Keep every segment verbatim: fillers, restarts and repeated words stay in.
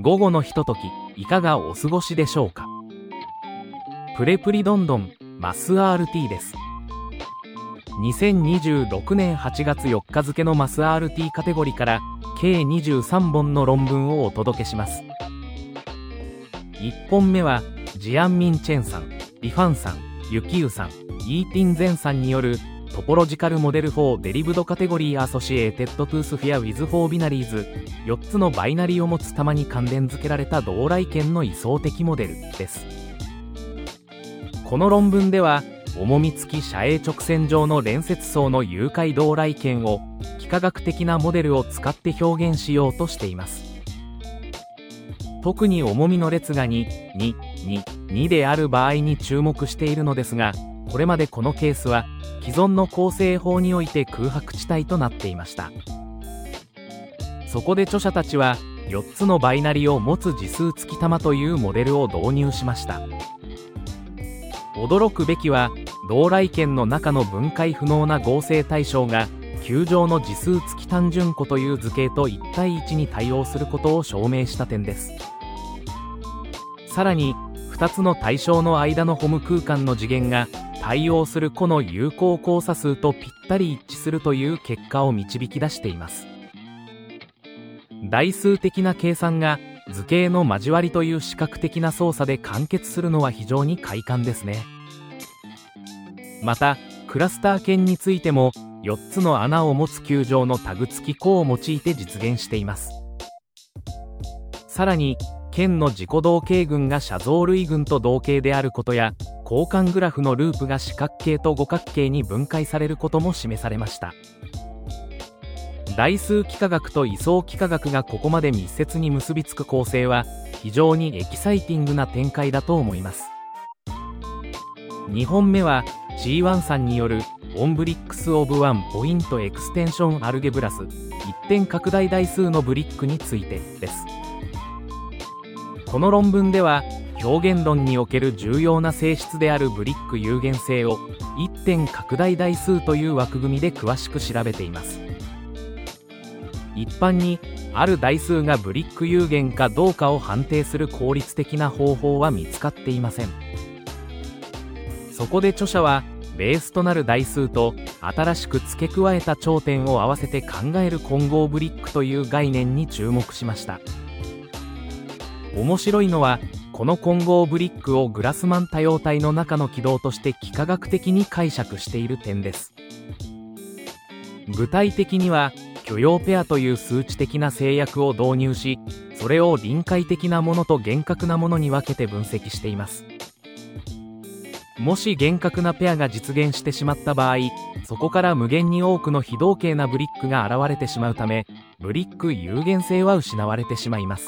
午後のひととき、いかがお過ごしでしょうか。プレプリどんどんマス アールティー です。にせんにじゅうろくねんはちがつよっか付のマス アールティー カテゴリーから計にじゅうさんぼんの論文をお届けします。いっぽんめはジアンミン・チェンさん、リファンさん、ユキウさん、イーティンゼンさんによるトポロジカルモデルフォーデリブドカテゴリーアソシエイテッドトゥースフィアウィズフォービナリーズ、よっつのバイナリを持つ玉に関連付けられた同来圏の位相的モデルです。この論文では重み付き斜影直線上の連接層の誘拐同来圏を幾何学的なモデルを使って表現しようとしています。特に重みの列がに、に、に、にである場合に注目しているのですが、これまでこのケースは既存の構成法において空白地帯となっていました。そこで著者たちはよっつのバイナリを持つ次数付き玉というモデルを導入しました。驚くべきは同来圏の中の分解不能な合成対象が球状の次数付き単純個という図形といち対いちに対応することを証明した点です。さらにふたつの対象の間のホム空間の次元が対応する個の有効交差数とぴったり一致するという結果を導き出しています。代数的な計算が図形の交わりという視覚的な操作で完結するのは非常に快感ですね。またクラスター圏についてもよっつの穴を持つ球状のタグ付き個を用いて実現しています。さらに圏の自己同型群が写像類群と同型であることや交換グラフのループが四角形と五角形に分解されることも示されました。代数幾何学と位相幾何学がここまで密接に結びつく構成は非常にエキサイティングな展開だと思います。にほんめは ジーワン さんによるオンブリックスオブワンポイントエクステンションアルゲブラス一点拡大代数のブリックについてです。この論文では表現論における重要な性質であるブリック有限性を一点拡大代数という枠組みで詳しく調べています。一般にある代数がブリック有限かどうかを判定する効率的な方法は見つかっていません。そこで著者はベースとなる代数と新しく付け加えた頂点を合わせて考える混合ブリックという概念に注目しました。面白いのはこの混合ブリックをグラスマン多様体の中の軌道として幾何学的に解釈している点です。具体的には許容ペアという数値的な制約を導入し、それを臨界的なものと厳格なものに分けて分析しています。もし厳格なペアが実現してしまった場合、そこから無限に多くの非同型なブリックが現れてしまうため、ブリック有限性は失われてしまいます。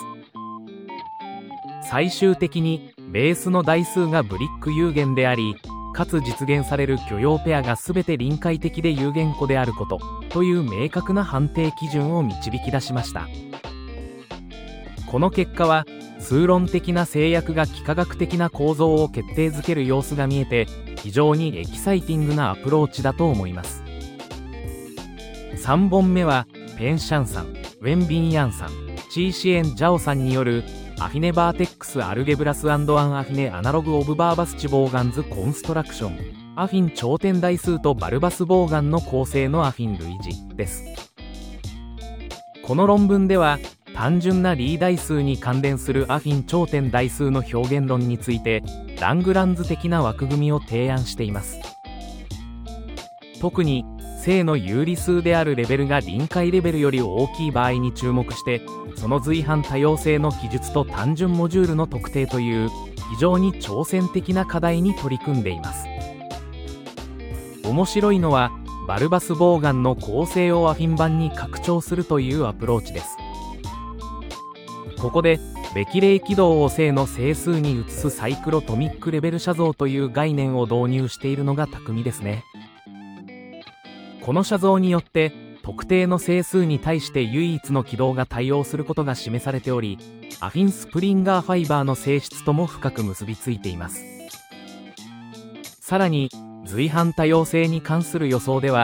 最終的にベースの代数がブリック有限であり、かつ実現される許容ペアが全て臨界的で有限個であることという明確な判定基準を導き出しました。この結果は数論的な制約が幾何学的な構造を決定づける様子が見えて、非常にエキサイティングなアプローチだと思います。さんぼんめはペンシャンさん、ウェンビンヤンさん、チーシエン・ジャオさんによるアフィネバーテックスアルゲブラス&アンアフィネアナログオブバーバスチボーガンズコンストラクションアフィン頂点代数とバルバスボーガンの構成のアフィン類似です。この論文では単純なリー代数に関連するアフィン頂点代数の表現論についてラングランズ的な枠組みを提案しています。特に正の有理数であるレベルが臨界レベルより大きい場合に注目して、その随伴多様性の記述と単純モジュールの特定という非常に挑戦的な課題に取り組んでいます。面白いのはバルバスボーガンの構成をアフィン版に拡張するというアプローチです。ここでべき例軌道を正の整数に移すサイクロトミックレベル写像という概念を導入しているのが巧みですね。この写像によって特定の整数に対して唯一の軌道が対応することが示されており、アフィンスプリンガーファイバーの性質とも深く結びついています。さらに随伴多様性に関する予想では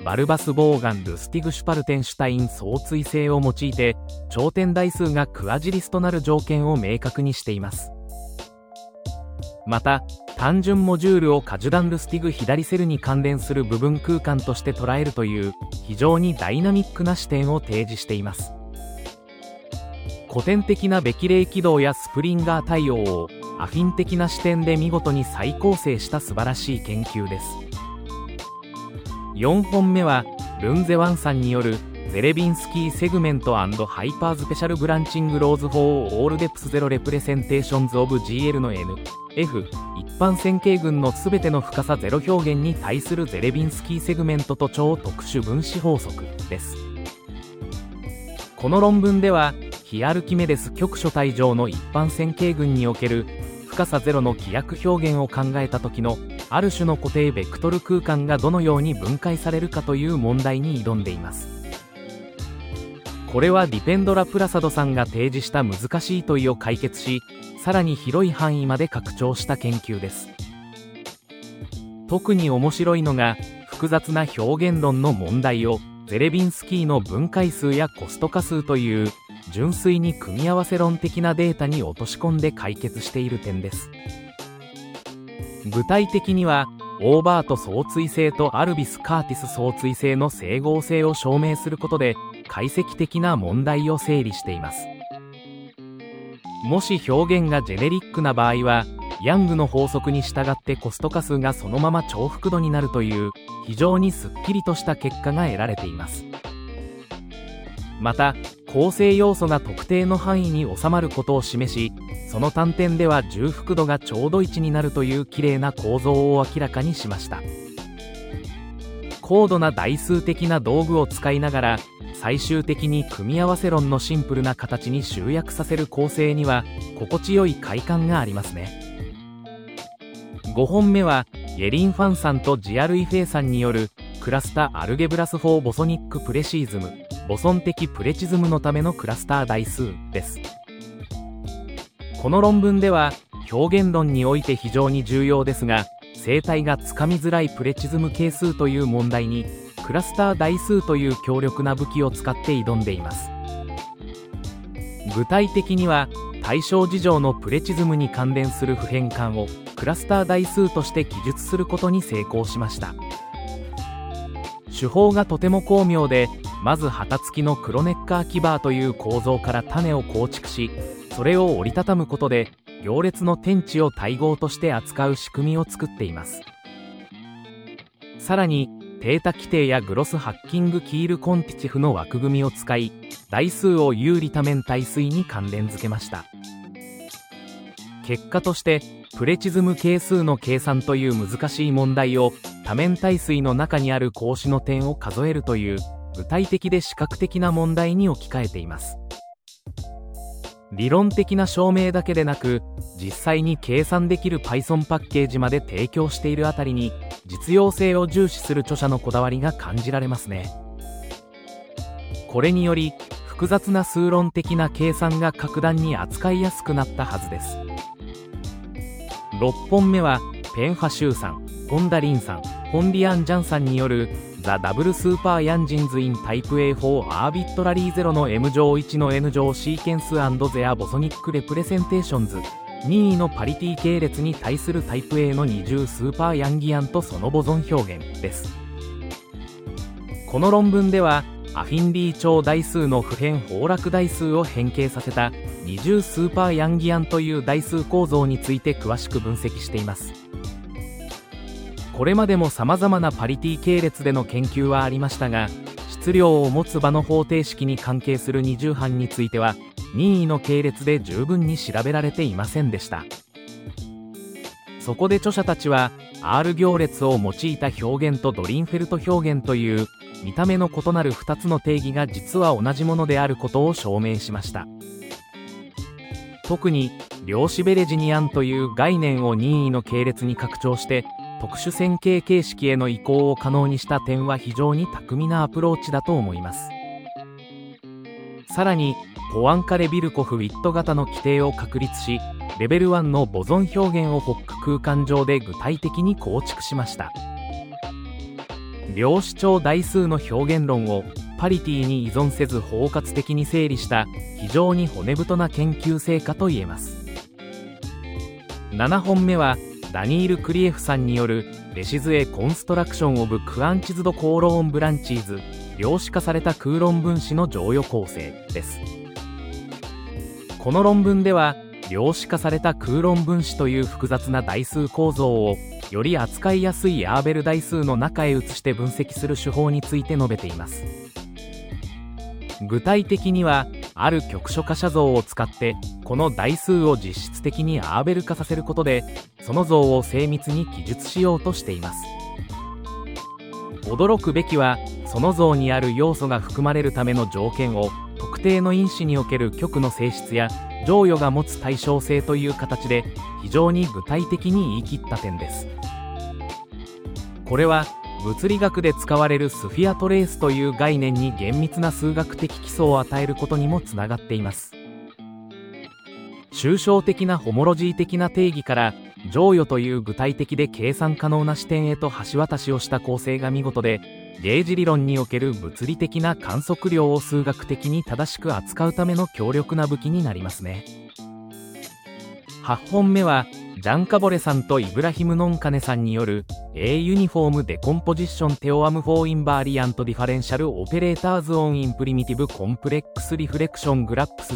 バルバス・ボーガン・ルスティグ・シュパルテンシュタイン相対性を用いて頂点代数がクアジリスとなる条件を明確にしています。また単純モジュールをカジュダン・ルスティグ左セルに関連する部分空間として捉えるという非常にダイナミックな視点を提示しています。古典的なベキレイ軌道やスプリンガー対応をアフィン的な視点で見事に再構成した素晴らしい研究です。よんほんめはルンゼワンさんによるゼレビンスキーセグメント&ハイパースペシャルブランチングローズフォーオールデプスゼロレプレゼンテーションズオブ ジーエル の エヌエフ 一般線形群のすべての深さゼロ表現に対するゼレビンスキーセグメントと超特殊分子法則です。この論文では非アルキメデス極所帯上の一般線形群における深さゼロの規約表現を考えた時のある種の固定ベクトル空間がどのように分解されるかという問題に挑んでいます。これはディペンドラ・プラサドさんが提示した難しい問いを解決し、さらに広い範囲まで拡張した研究です。特に面白いのが複雑な表現論の問題をゼレビンスキーの分解数やコスト化数という純粋に組み合わせ論的なデータに落とし込んで解決している点です。具体的にはオーバート相対性とアルビス・カーティス相対性の整合性を証明することで解析的な問題を整理しています。もし表現がジェネリックな場合はヤングの法則に従ってコスト化数がそのまま重複度になるという非常にすっきりとした結果が得られています。また構成要素が特定の範囲に収まることを示し、その単点では重複度がちょうどいちになるという綺麗な構造を明らかにしました。高度な代数的な道具を使いながら最終的に組み合わせ論のシンプルな形に集約させる構成には心地よい快感がありますね。ごほんめはイェリン・ファンさんとジアルイフェイさんによるクラスタアルゲブラス・フォー・ボソニック・プレシーズム、ボソン的プレチズムのためのクラスター代数です。この論文では表現論において非常に重要ですが、生態がつかみづらいプレチズム係数という問題にクラスター代数という強力な武器を使って挑んでいます。具体的には対象事情のプレチズムに関連する不変換をクラスター代数として記述することに成功しました。手法がとても巧妙で、まず旗付きのクロネッカーキバーという構造から種を構築し、それを折りたたむことで行列の天地を対合として扱う仕組みを作っています。さらにデータ規定やグロスハッキングキールコンティチフの枠組みを使い、代数を有利多面体数に関連付けました。結果としてプレチズム係数の計算という難しい問題を多面体数の中にある格子の点を数えるという具体的で視覚的な問題に置き換えています。理論的な証明だけでなく、実際に計算できる Python パッケージまで提供しているあたりに実用性を重視する著者のこだわりが感じられますね。これにより複雑な数論的な計算が格段に扱いやすくなったはずです。ろっぽんめはペンファシューさん、ホンダリンさん、ホンリアンジャンさんによるザ・ダブルスーパーヤンジンズ・イン・タイプ エーフォー アービットラリーゼロの M 乗いちの N 乗シーケンス&ゼア・ボソニック・レプレゼンテーションズ任意のパリティ系列に対するタイプ A の二重スーパーヤンギアンとそのボゾン表現です。この論文ではアフィンリー超代数の不変崩落代数を変形させた二重スーパーヤンギアンという代数構造について詳しく分析しています。これまでも様々なパリティ系列での研究はありましたが、質量を持つ場の方程式に関係する二重範については任意の系列で十分に調べられていませんでした。そこで著者たちは R 行列を用いた表現とドリンフェルト表現という見た目の異なるふたつの定義が実は同じものであることを証明しました。特に量子ベレジニアンという概念を任意の系列に拡張して特殊線形形式への移行を可能にした点は非常に巧みなアプローチだと思います。さらにポアンカレビルコフ・ウィット型の規定を確立し、レベルワンのボゾン表現をホック空間上で具体的に構築しました。 量子長代数の表現論をパリティに依存せず包括的に整理した非常に骨太な研究成果といえます。ななほんめはダニール・クリエフさんによるレシズエ・コンストラクション・オブ・クアンチズド・コーローン・ブランチーズ量子化された空論分子の剰余構成です。この論文では量子化された空論分子という複雑な代数構造をより扱いやすいアーベル代数の中へ移して分析する手法について述べています。具体的にはある局所化写像を使ってこの代数を実質的にアーベル化させることでその像を精密に記述しようとしています。驚くべきはその像にある要素が含まれるための条件を特定の因子における極の性質や剰余が持つ対称性という形で非常に具体的に言い切った点です。これは物理学で使われるスフィアトレースという概念に厳密な数学的基礎を与えることにもつながっています。抽象的なホモロジー的な定義から剰余という具体的で計算可能な視点へと橋渡しをした構成が見事で、ゲージ理論における物理的な観測量を数学的に正しく扱うための強力な武器になりますね。はちほんめはジャンカボレさんとイブラヒム・ノンカネさんによる A ユニフォームデコンポジションテオアムフォーインバーリアントディファレンシャルオペレーターズオンインプリミティブコンプレックスリフレクショングラップス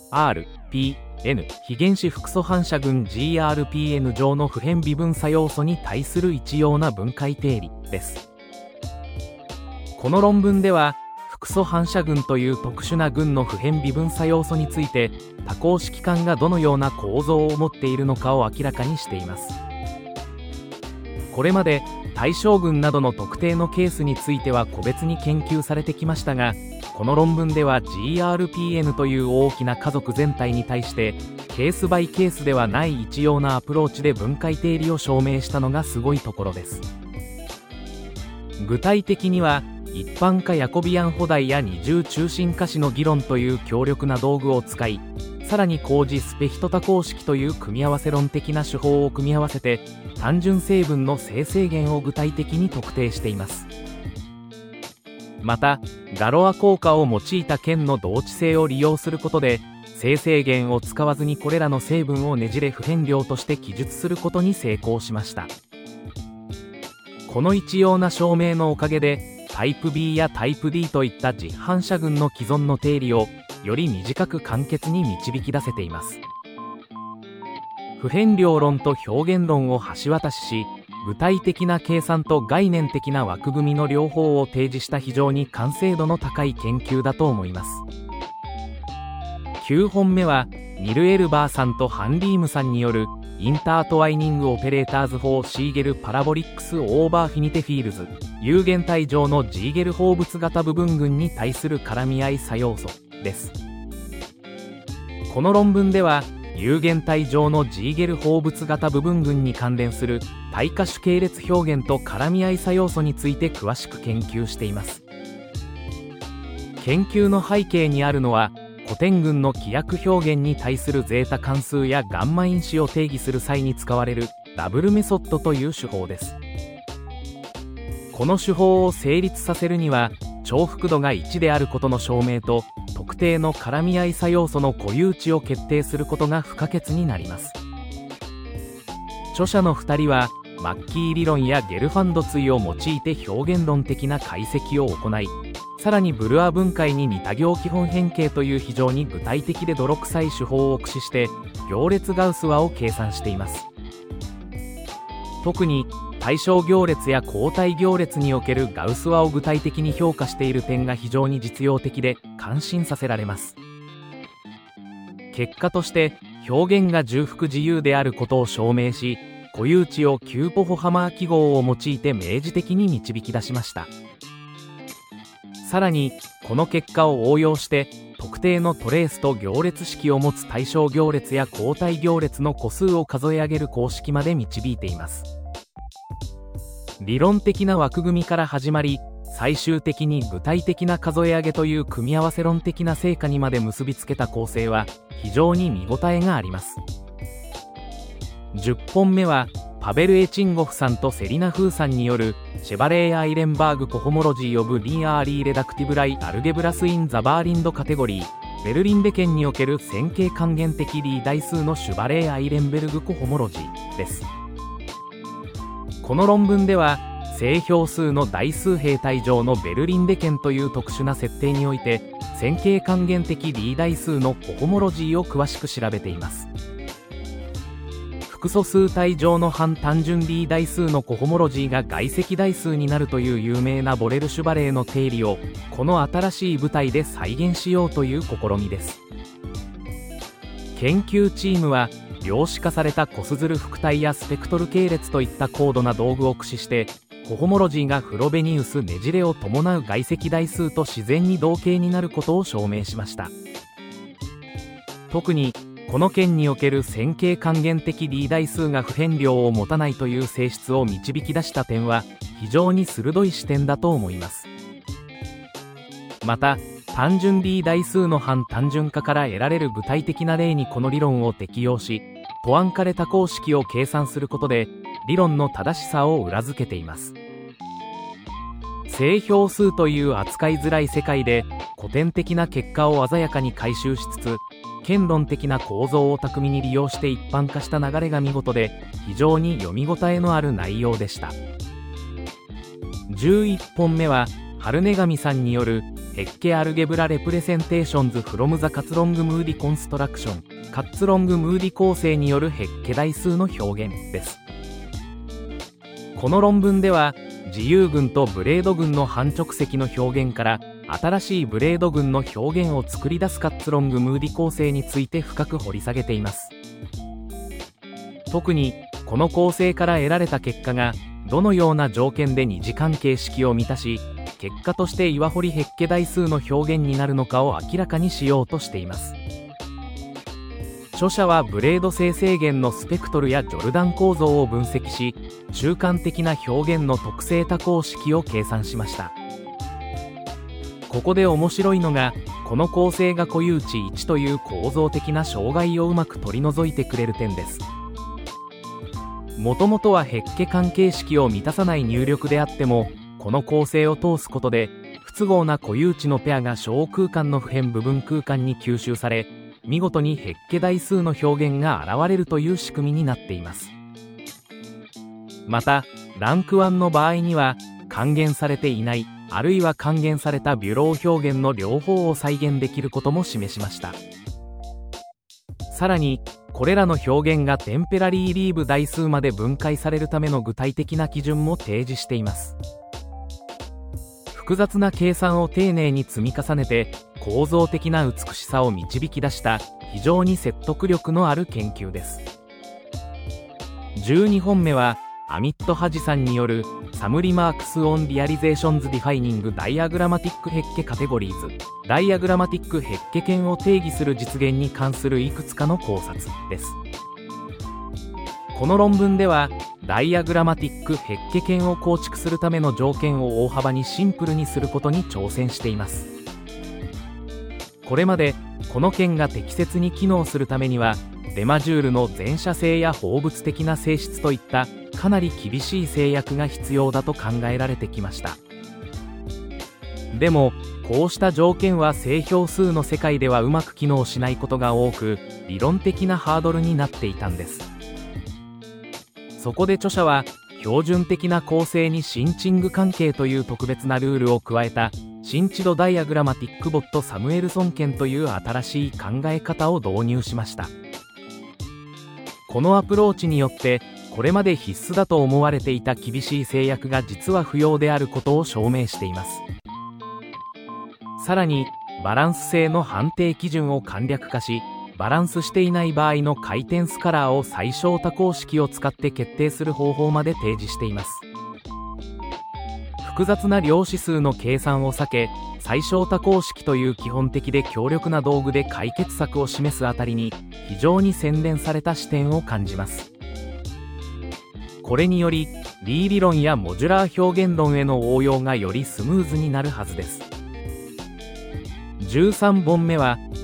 G、R、P、N 非原子複素反射群 ジーアールピーエヌ 上の不変微分差要素に対する一様な分解定理です。この論文では複素反射群という特殊な群の不変微分差要素について多項式間がどのような構造を持っているのかを明らかにしています。これまで対象群などの特定のケースについては個別に研究されてきましたが、この論文では ジーアールピーエヌ という大きな家族全体に対してケースバイケースではない一様なアプローチで分解定理を証明したのがすごいところです。具体的には一般化ヤコビアン補題や二重中心可視の議論という強力な道具を使い、さらに高次スペヒト多項式という組み合わせ論的な手法を組み合わせて単純成分の正正弦を具体的に特定しています。またガロア効果を用いた剣の同値性を利用することで正正弦を使わずにこれらの成分をねじれ不変量として記述することに成功しました。この一様な証明のおかげでタイプ B やタイプ D といった実反射群の既存の定理をより短く簡潔に導き出せています。不変量論と表現論を橋渡しし、具体的な計算と概念的な枠組みの両方を提示した非常に完成度の高い研究だと思います。きゅうほんめはニル・エルバーさんとハンリームさんによるインタートワイニングオペレーターズ・フォー・シーゲル・パラボリックス・オーバーフィニテフィールズ有限体上のジーゲル放物型部分群に対する絡み合い差要素です。この論文では有限体上のジーゲル放物型部分群に関連する対価主系列表現と絡み合い差要素について詳しく研究しています。研究の背景にあるのは古典群の規約表現に対するゼータ関数やガンマ因子を定義する際に使われるダブルメソッドという手法です。この手法を成立させるには重複度がいちであることの証明と特定の絡み合い差要素の固有値を決定することが不可欠になります。著者のふたりはマッキー理論やゲルファンド対を用いて表現論的な解析を行い、さらにブルア分解に似た行基本変形という非常に具体的で泥臭い手法を駆使して行列ガウス和を計算しています。特に対象行列や交代行列におけるガウス和を具体的に評価している点が非常に実用的で感心させられます。結果として表現が重複自由であることを証明し、固有値をキューポホハマー記号を用いて明示的に導き出しました。さらにこの結果を応用して特定のトレースと行列式を持つ対象行列や交代行列の個数を数え上げる公式まで導いています。理論的な枠組みから始まり、最終的に具体的な数え上げという組み合わせ論的な成果にまで結びつけた構成は非常に見応えがあります。じゅっぽんめはパベル・エチンゴフさんとセリナ・フーさんによるシェバレー・アイレンバーグ・コホモロジー・オブ・リー・アーリー・レダクティブ・ライ・アルゲブラス・イン・ザ・バーリンド・カテゴリー、ベルリンベケンにおける線形還元的リー代数のシュバレー・アイレンベルグ・コホモロジーです。この論文では、正標数の代数平体上のベルリンベケンという特殊な設定において、線形還元的リー代数のコホモロジーを詳しく調べています。複素数体上の半単純リー代数のコホモロジーが外積代数になるという有名なボレルシュバレーの定理をこの新しい舞台で再現しようという試みです。研究チームは量子化されたコスズル複体やスペクトル系列といった高度な道具を駆使してコホモロジーがフロベニウスねじれを伴う外積代数と自然に同型になることを証明しました。特にこの件における線形還元的リー代数が不変量を持たないという性質を導き出した点は非常に鋭い視点だと思います。また単純リー代数の半単純化から得られる具体的な例にこの理論を適用しポアンカレ多項式を計算することで理論の正しさを裏付けています。正標数という扱いづらい世界で古典的な結果を鮮やかに回収しつつ堅論的な構造を巧みに利用して一般化した流れが見事で非常に読み応えのある内容でした。じゅういっぽんめはハルネガミさんによるヘッケアルゲブラレプレゼンテーションズフロムザカツロングムーディコンストラクションカッツロングムーディ構成によるヘッケ代数の表現です。この論文では自由群とブレード群の半直積の表現から新しいブレード群の表現を作り出すカッツロングムーディ構成について深く掘り下げています。特にこの構成から得られた結果がどのような条件で二次関係式を満たし結果として岩掘りヘッケ代数の表現になるのかを明らかにしようとしています。著者はブレード生成源のスペクトルやジョルダン構造を分析し中間的な表現の特性多項式を計算しました。ここで面白いのがこの構成が固有値いちという構造的な障害をうまく取り除いてくれる点です。もともとはヘッケ関係式を満たさない入力であってもこの構成を通すことで不都合な固有値のペアが小空間の不変部分空間に吸収され見事にヘッケ代数の表現が現れるという仕組みになっています。またランクいちの場合には還元されていないあるいは還元されたビュロー表現の両方を再現できることも示しました。さらにこれらの表現がテンペラリーリーブ代数まで分解されるための具体的な基準も提示しています。複雑な計算を丁寧に積み重ねて構造的な美しさを導き出した非常に説得力のある研究です。じゅうにほんめはアミット・ハジさんによるサムリマークス・オン・リアリゼーションズ・ディファイニング・ダイアグラマティック・ヘッケカテゴリーズダイアグラマティック・ヘッケ圏を定義する実現に関するいくつかの考察です。この論文ではダイアグラマティック・ヘッケ圏を構築するための条件を大幅にシンプルにすることに挑戦しています。これまでこの圏が適切に機能するためにはレマジュールの全写性や放物的な性質といったかなり厳しい制約が必要だと考えられてきました。でもこうした条件は正標数の世界ではうまく機能しないことが多く理論的なハードルになっていたんです。そこで著者は標準的な構成にシンチング関係という特別なルールを加えたシンチドダイアグラマティックボットサムエルソン圏という新しい考え方を導入しました。このアプローチによってこれまで必須だと思われていた厳しい制約が実は不要であることを証明しています。さらにバランス性の判定基準を簡略化しバランスしていない場合の回転スカラーを最小多項式を使って決定する方法まで提示しています。複雑な量子数の計算を避け最小多項式という基本的で強力な道具で解決策を示すあたりに非常に洗練された視点を感じます。これによりリー理論やモジュラー表現論への応用がよりスムーズになるはずです。じゅうさんぼんめは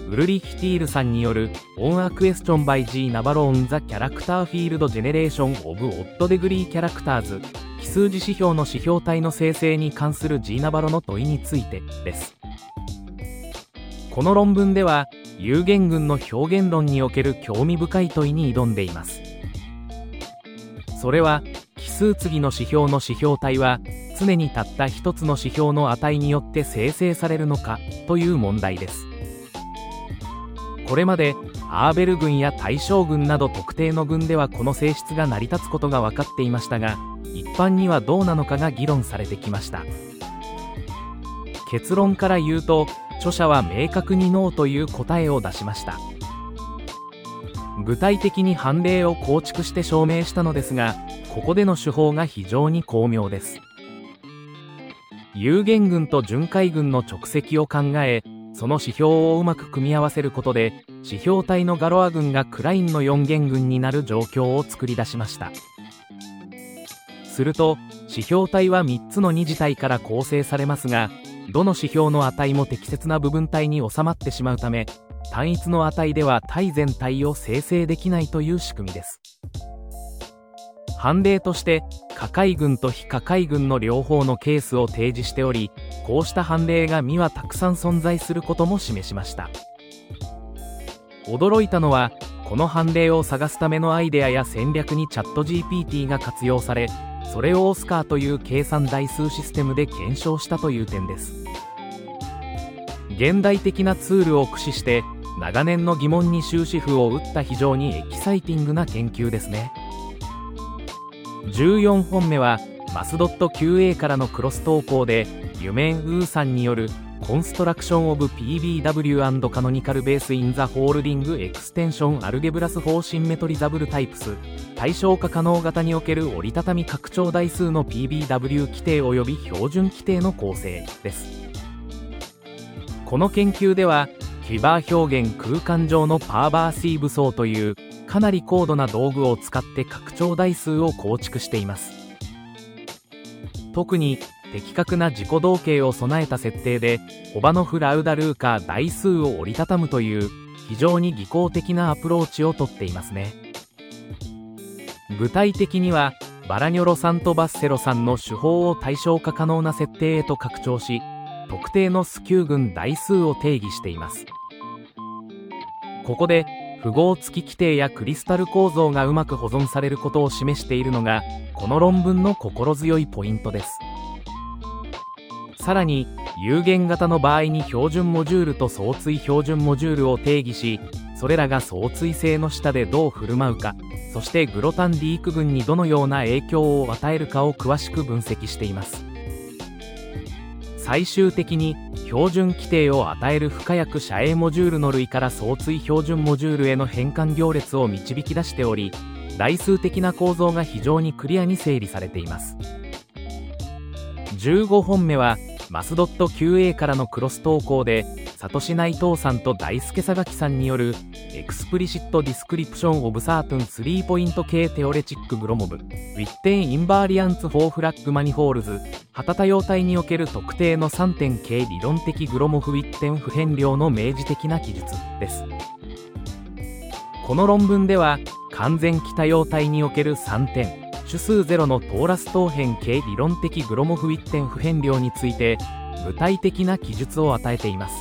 ウルリヒ・ティールさんによる On a Question by G. Navarro on the Character Field Generation of Odd Degree Characters 奇数字指標の指標体の生成に関する G. Navarro の問いについてです。この論文では有限群の表現論における興味深い問いに挑んでいます。それは奇数次の指標の指標体は常にたった一つの指標の値によって生成されるのかという問題です。これまでアーベル群や対象群など特定の群ではこの性質が成り立つことが分かっていましたが、一般にはどうなのかが議論されてきました。結論から言うと、著者は明確にノーという答えを出しました。具体的に判例を構築して証明したのですが、ここでの手法が非常に巧妙です。有限群と巡回群の直積を考え、その指標をうまく組み合わせることで、指標体のガロア群がクラインのよん元群になる状況を作り出しました。すると、指標体はみっつの二次体から構成されますが、どの指標の値も適切な部分体に収まってしまうため、単一の値では体全体を生成できないという仕組みです。判例として可解群と非可解群の両方のケースを提示しており、こうした判例が実はたくさん存在することも示しました。驚いたのは、この判例を探すためのアイデアや戦略にチャット ジーピーティー が活用され、それをオスカーという計算代数システムで検証したという点です。現代的なツールを駆使して長年の疑問に終止符を打った非常にエキサイティングな研究ですね。じゅうよんほんめはマスドット キューエー からのクロス投稿でユメン・ウーさんによるコンストラクションオブ ピービーダブリュー カノニカルベースインザホールディングエクステンションアルゲブラスフォーシンメトリザブルタイプス対象化可能型における折りたたみ拡張代数の ピービーダブリュー 規定及び標準規定の構成です。この研究ではキュバー表現空間上のパーバーシーブ層というかなり高度な道具を使って拡張代数を構築しています。特に的確な自己同型を備えた設定でホバノフ・ラウダルーカー代数を折りたたむという非常に技巧的なアプローチをとっていますね。具体的にはバラニョロさんとバッセロさんの手法を対象化可能な設定へと拡張し、特定のスキュー群代数を定義しています。ここで符号付き規定やクリスタル構造がうまく保存されることを示しているのがこの論文の心強いポイントです。さらに有限型の場合に標準モジュールと相対標準モジュールを定義し、それらが相対性の下でどう振る舞うか、そしてグロタンディーク群にどのような影響を与えるかを詳しく分析しています。最終的に標準規定を与える不可訳遮影モジュールの類から相対標準モジュールへの変換行列を導き出しており、代数的な構造が非常にクリアに整理されています。じゅうごほんめはマスドット キューエー からのクロス投稿でサトシ内藤さんと大輔佐垣さんによるエクスプリシットディスクリプションオブサートゥンスリーポイント系テオレチックグロモブウィッテンインバーリアンツフォーフラッグマニホールズ旗多様体における特定のさんてん系理論的グロモフウィッテン不変量の明示的な記述です。この論文では完全期多様体におけるさんてん主数ゼロのトーラス等辺系理論的グロモフウィッテン不変量について具体的な記述を与えています。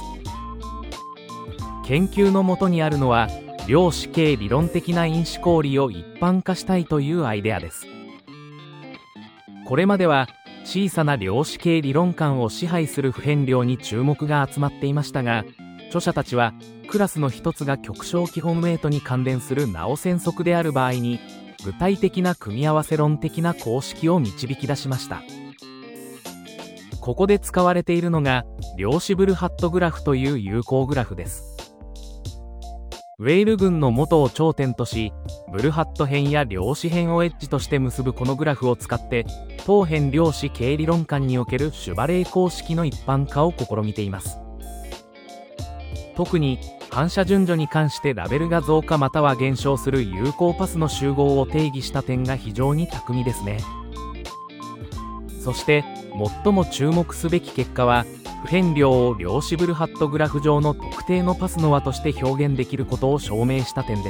研究のもとにあるのは量子系理論的な因子公理を一般化したいというアイデアです。これまでは小さな量子系理論間を支配する不変量に注目が集まっていましたが、著者たちはクラスの一つが極小基本ウェイトに関連するナオ線則である場合に具体的な組み合わせ論的な公式を導き出しました。ここで使われているのが量子ブルハットグラフという有効グラフです。ウェイル群の元を頂点とし、ブルハット辺や量子辺をエッジとして結ぶこのグラフを使って等辺量子系理論間におけるシュバレー公式の一般化を試みています。特に反射順序に関してラベルが増加または減少する有効パスの集合を定義した点が非常に巧みですね。そして最も注目すべき結果は不変量を量子ブルハットグラフ上の特定のパスの和として表現できることを証明した点です。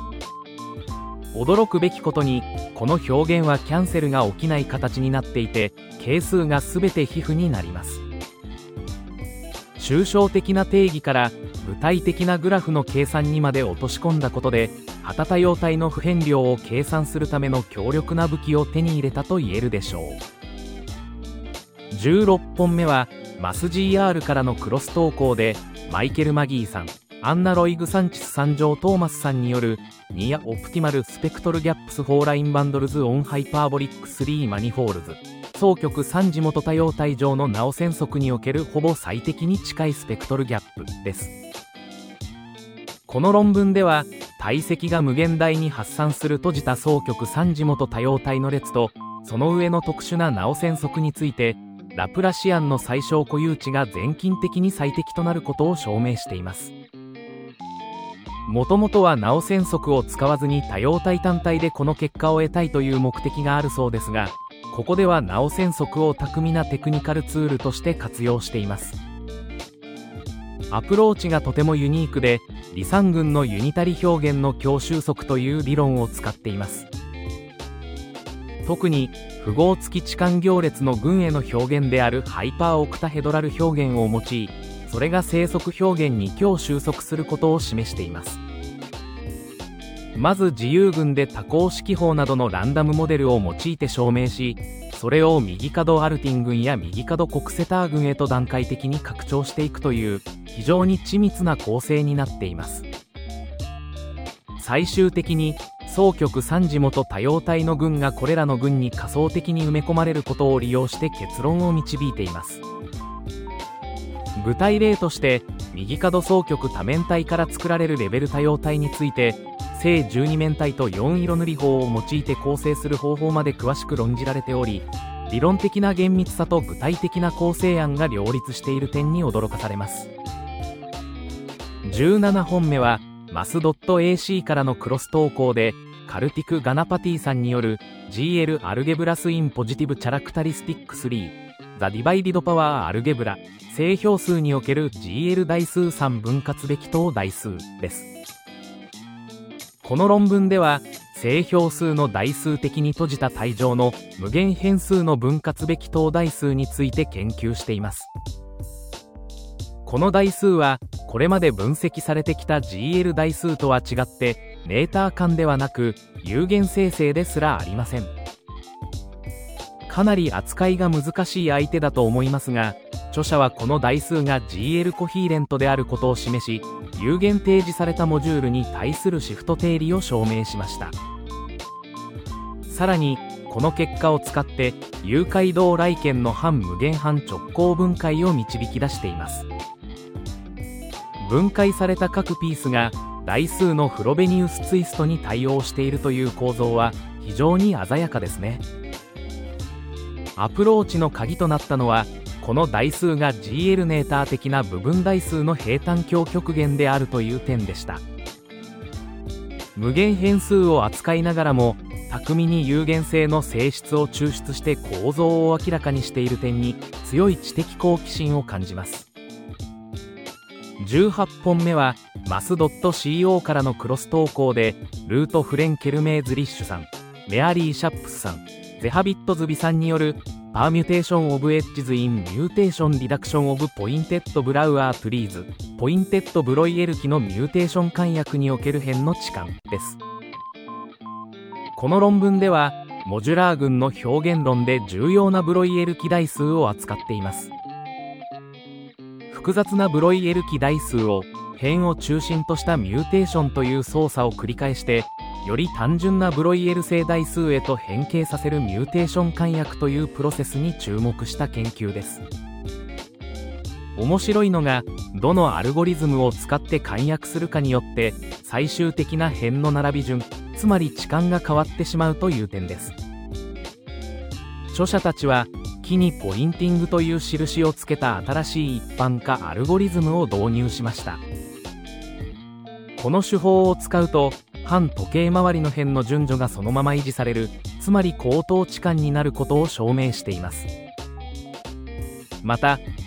驚くべきことに、この表現はキャンセルが起きない形になっていて、係数が全て皮膚になります。抽象的な定義から具体的なグラフの計算にまで落とし込んだことで、旗多様体の不変量を計算するための強力な武器を手に入れたと言えるでしょう。じゅうろっぽんめはマス ジーアール からのクロス投稿で、マイケル・マギーさん、アンナ・ロイグ・サンチス三条トーマスさんによるニア・オプティマル・スペクトル・ギャップス・フォーライン・バンドルズ・オン・ハイパーボリック・スリー・マニフォールズ、双極三次元多様体上のナオ線速におけるほぼ最適に近いスペクトルギャップです。この論文では、体積が無限大に発散する閉じた双極三次元多様体の列と、その上の特殊なナオ線速について、ラプラシアンの最小固有値が全近的に最適となることを証明しています。もともとはナオ線速を使わずに多様体単体でこの結果を得たいという目的があるそうですが、ここではナオ線速を巧みなテクニカルツールとして活用しています。アプローチがとてもユニークで、離散群のユニタリ表現の強収束という理論を使っています。特に符号付き置換行列の群への表現であるハイパーオクタヘドラル表現を用い、それが正則表現に強収束することを示しています。まず自由群で多項式法などのランダムモデルを用いて証明し、それを右角アルティン群や右角コクセター群へと段階的に拡張していくという非常に緻密な構成になっています。最終的に双極三次元多様体の群がこれらの群に仮想的に埋め込まれることを利用して結論を導いています。具体例として、右角双極多面体から作られるレベル多様体について、正じゅうに面体とよん色塗り法を用いて構成する方法まで詳しく論じられており、理論的な厳密さと具体的な構成案が両立している点に驚かされます。じゅうななほんめはマス .ac からのクロス投稿で、カルティク・ガナパティさんによる ジーエル アルゲブラス・イン・ポジティブ・チャラクタリスティックスリー ザ・ディバイディド・パワー・アルゲブラ正標数における ジーエル 代数さん分割べき等代数です。この論文では、正標数の代数的に閉じた体上の無限変数の分割べき等代数について研究しています。この代数はこれまで分析されてきた ジーエル 代数とは違ってメーター間ではなく有限生成ですらありません。かなり扱いが難しい相手だと思いますが、著者はこの代数が ジーエル コヒーレントであることを示し、有限提示されたモジュールに対するシフト定理を証明しました。さらにこの結果を使って誘拐動来圏の半無限半直行分解を導き出しています。分解された各ピースが代数のフロベニウスツイストに対応しているという構造は非常に鮮やかですね。アプローチの鍵となったのは、この代数が ジーエル ネーター的な部分代数の平坦境極限であるという点でした。無限変数を扱いながらも巧みに有限性の性質を抽出して構造を明らかにしている点に強い知的好奇心を感じます。じゅうはっぽんめはマス .co からのクロス投稿で、ルート・フレンケルメーズリッシュさん、メアリー・シャップスさん、ゼハビットズビさんによるパーミュテーション・オブ・エッジズ・イン・ミューテーション・リダクション・オブ・ポインテッド・ブラウアー・トゥリーズ、ポインテッド・ブロイエルキのミューテーション簡約における辺の置換です。この論文ではモジュラー群の表現論で重要なブロイエルキ代数を扱っています。複雑なブロイエルキ代数を辺を中心としたミューテーションという操作を繰り返して、より単純なブロイエル性代数へと変形させるミューテーション簡約というプロセスに注目した研究です。面白いのが、どのアルゴリズムを使って簡約するかによって最終的な辺の並び順、つまり置換が変わってしまうという点です。著者たちは木にポインティングという印をつけた新しい一般化アルゴリズムを導入しました。この手法を使うと反時計回りの辺の順序がそのまま維持される、つまり高等置換になることを証明しています。また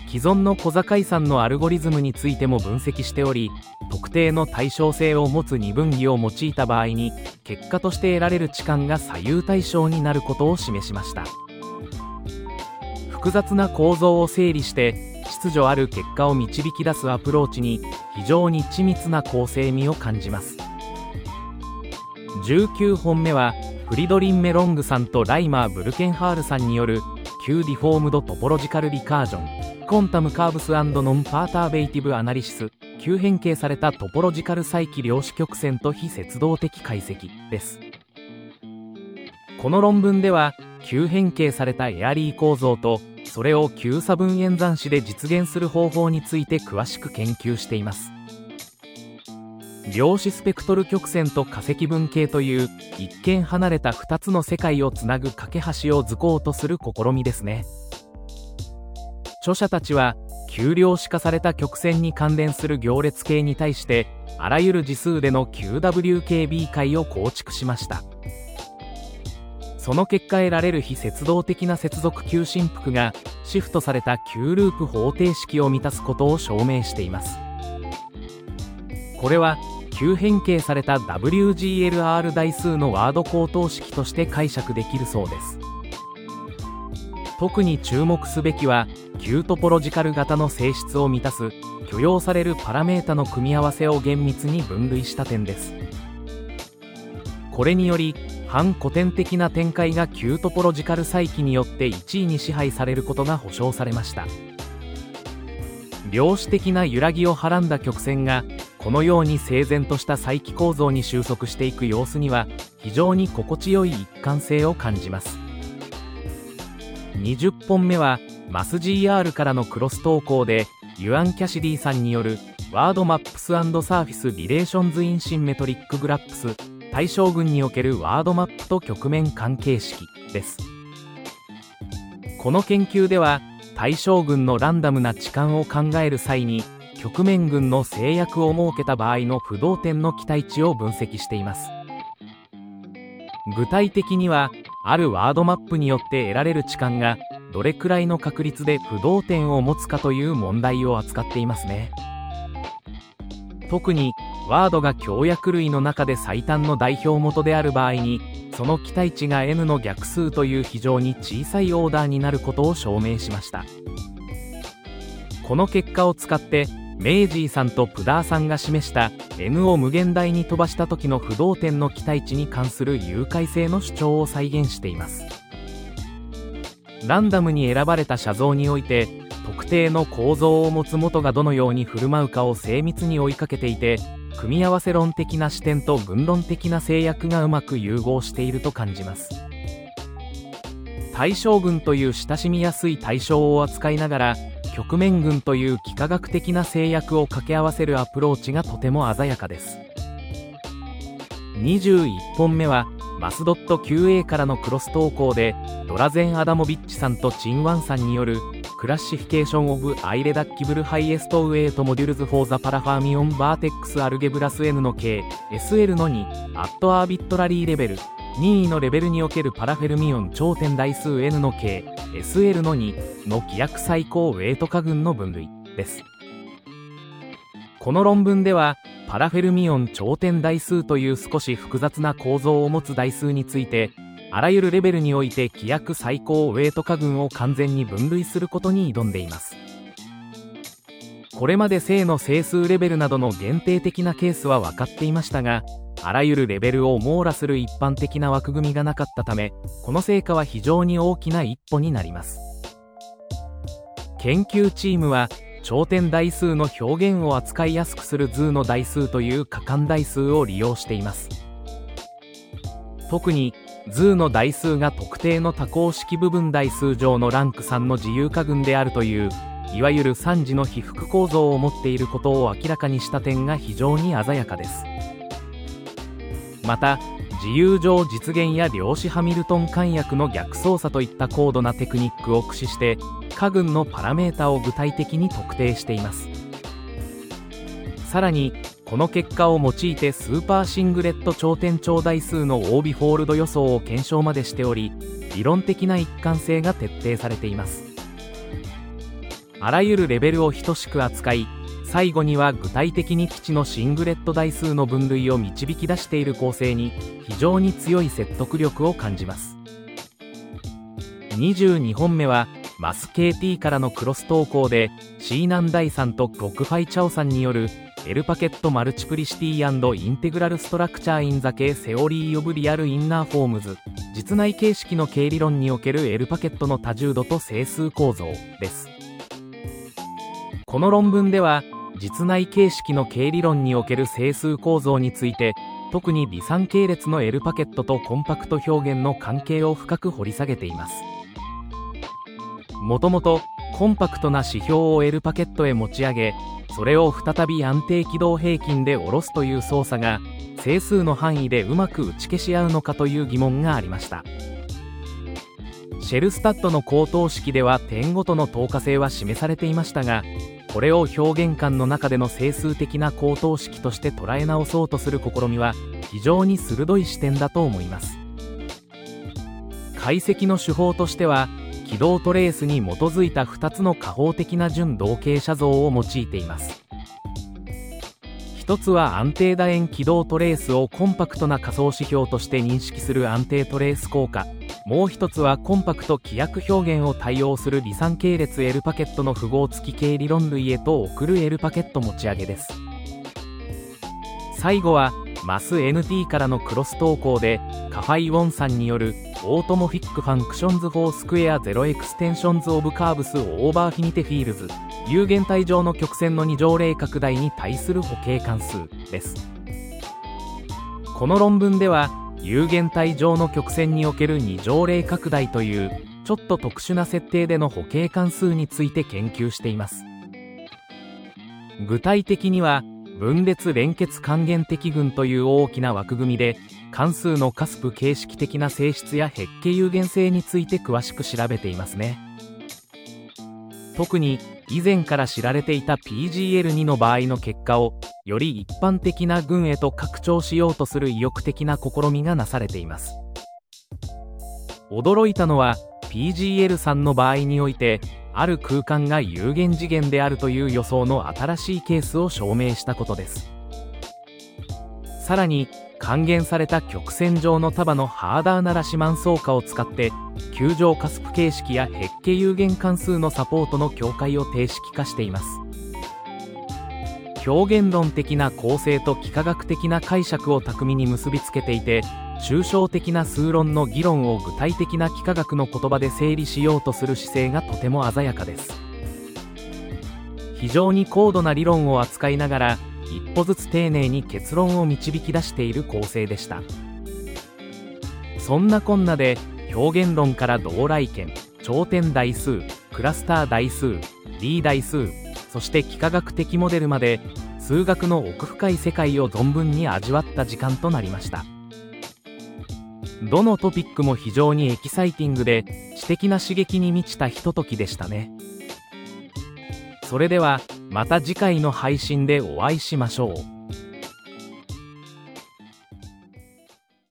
既存の小坂さんのアルゴリズムについても分析しており、特定の対称性を持つ二分岐を用いた場合に結果として得られる置換が左右対称になることを示しました。複雑な構造を整理して秩序ある結果を導き出すアプローチに非常に緻密な構成味を感じます。じゅうきゅうほんめはフリドリン・メロングさんとライマー・ブルケンハールさんによる Q ディフォームドトポロジカルリカージョンコンタムカーブス&ノンパーターベイティブアナリシス Q 変形されたトポロジカル再起量子曲線と非接動的解析です。この論文では Q 変形されたエアリー構造とそれを Q 差分演算子で実現する方法について詳しく研究しています。量子スペクトル曲線と化石分系という一見離れたふたつの世界をつなぐ架け橋を図こうとする試みですね。著者たちは Q 量子化された曲線に関連する行列系に対してあらゆる次数での キューダブリューケービー 解を構築しました。その結果得られる非接動的な接続 Q 振幅がシフトされた Q ループ方程式を満たすことを証明しています。これは Q 変形された ダブリュージーエルアール 代数のワード高等式として解釈できるそうです。特に注目すべきは Q トポロジカル型の性質を満たす許容されるパラメータの組み合わせを厳密に分類した点です。これにより反古典的な展開が Q トポロジカル再起によっていちいに支配されることが保証されました。量子的な揺らぎをはらんだ曲線がこのように整然とした再起構造に収束していく様子には非常に心地よい一貫性を感じます。にじゅっぽんめはマス ジーアール からのクロス投稿でユアン・キャシディさんによるワードマップス&サーフィス・リレーションズ・イン・シンメトリック・グラップス対象群におけるワードマップと局面関係式です。この研究では対象群のランダムな置換を考える際に局面群の制約を設けた場合の不動点の期待値を分析しています。具体的にはあるワードマップによって得られる置換がどれくらいの確率で不動点を持つかという問題を扱っていますね。特にワードが強約類の中で最短の代表元である場合にその期待値が N の逆数という非常に小さいオーダーになることを証明しました。この結果を使ってメイジーさんとプダーさんが示した N を無限大に飛ばした時の不動点の期待値に関する有解性の主張を再現しています。ランダムに選ばれた写像において特定の構造を持つ元がどのように振る舞うかを精密に追いかけていて組み合わせ論的な視点と群論的な制約がうまく融合していると感じます。対象群という親しみやすい対象を扱いながら局面群という幾何学的な制約を掛け合わせるアプローチがとても鮮やかです。にじゅういっぽんめはマスドット キューエー からのクロス投稿でドラゼン・アダモビッチさんとチンワンさんによるクラッシフィケーション・オブ・アイレダッキブル・ハイエスト・ウェイト・モデュルズ・フォー・ザ・パラファーミオン・バーテックス・アルゲブラス N の K、エスエル のに、アット・アービットラリーレベル、任意のレベルにおけるパラフェルミオン頂点代数 N の K、エスエル のにの規約最高ウェイト化群の分類です。この論文では、パラフェルミオン頂点代数という少し複雑な構造を持つ代数について、あらゆるレベルにおいて規約最高ウェイト化群を完全に分類することに挑んでいます。これまで正の整数レベルなどの限定的なケースは分かっていましたが、あらゆるレベルを網羅する一般的な枠組みがなかったため、この成果は非常に大きな一歩になります。研究チームは頂点代数の表現を扱いやすくする図の代数という可感代数を利用しています。特に図の代数が特定の多項式部分代数上のランクさんの自由化群であるといういわゆるさん次の被覆構造を持っていることを明らかにした点が非常に鮮やかです。また自由上実現や量子ハミルトン簡約の逆操作といった高度なテクニックを駆使して化群のパラメータを具体的に特定しています。さらにこの結果を用いてスーパーシングレット頂点長代数のオービフォールド予想を検証までしており、理論的な一貫性が徹底されています。 あらゆるレベルを等しく扱い、最後には具体的に基地のシングレット台数の分類を導き出している構成に非常に強い説得力を感じます。にじゅうにほんめはマス ケーティー からのクロス投稿で、シーナンダイさんとゴクファイチャオさんによる L パケットマルチプリシティ&インテグラルストラクチャーインザ系セオリーオブリアルインナーフォームズ、実内形式の経理論における L パケットの多重度と整数構造です。この論文では、実内形式の経理論における整数構造について、特に離散系列の L パケットとコンパクト表現の関係を深く掘り下げています。もともとコンパクトな指標を L パケットへ持ち上げ、それを再び安定軌道平均で下ろすという操作が整数の範囲でうまく打ち消し合うのかという疑問がありました。シェルスタットの高等式では点ごとの等価性は示されていましたが、これを表現間の中での整数的な高等式として捉え直そうとする試みは非常に鋭い視点だと思います。解析の手法としては、軌道トレースに基づいたふたつの加法的な準同型写像を用いています。一つは安定楕円軌道トレースをコンパクトな仮想指標として認識する安定トレース効果、もう一つはコンパクト規約表現を対応する離散系列 L パケットの符号付き経理論類へと送る L パケット持ち上げです。最後はマス エヌティー からのクロス投稿でカファイウォンさんによるオートモフィックファンクションズフォースクエアゼロエクステンションズオブカーブスオーバーフィニテフィールズ、有限体上の曲線の二乗例拡大に対する補形関数です。この論文では有限体上の曲線における二乗例拡大というちょっと特殊な設定での補形関数について研究しています。具体的には分裂連結還元的群という大きな枠組みで関数のカスプ形式的な性質やヘッケ有限性について詳しく調べていますね。特に以前から知られていた ピージーエルツー の場合の結果をより一般的な群へと拡張しようとする意欲的な試みがなされています。驚いたのは ピージーエルツー の場合においてある空間が有限次元であるという予想の新しいケースを証明したことです。さらに還元された曲線上の束のハーダーなラシマン相加を使って球状カスプ形式やヘッケ有限関数のサポートの境界を定式化しています。表現論的な構成と幾何学的な解釈を巧みに結びつけていて、抽象的な数論の議論を具体的な幾何学の言葉で整理しようとする姿勢がとても鮮やかです。非常に高度な理論を扱いながら一歩ずつ丁寧に結論を導き出している構成でした。そんなこんなで表現論から動来圏、頂点代数、クラスター代数、D 代数、そして幾何学的モデルまで数学の奥深い世界を存分に味わった時間となりました。どのトピックも非常にエキサイティングで知的な刺激に満ちたひとときでしたね。それではまた次回の配信でお会いしましょう。